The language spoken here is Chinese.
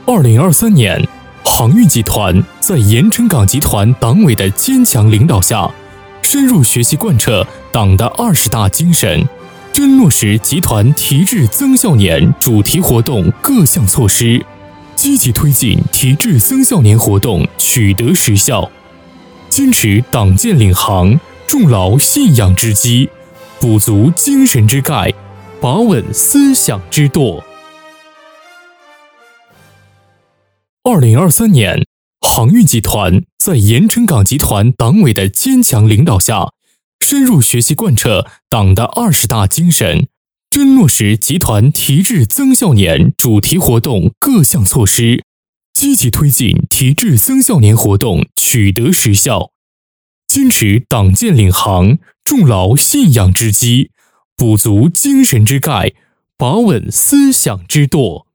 2023年，航运集团在盐城港集团党委的坚强领导下，深入学习贯彻党的20大精神，真落实集团提质增效年主题活动各项措施，积极推进提质增效年活动取得实效，坚持党建领航，重牢信仰之基，补足精神之钙，把稳思想之舵。2023年，航运集团在盐城港集团党委的坚强领导下，深入学习贯彻党的20大精神，真落实集团提质增效年主题活动各项措施，积极推进提质增效年活动取得实效，坚持党建领航，重牢信仰之基，补足精神之钙，把稳思想之舵。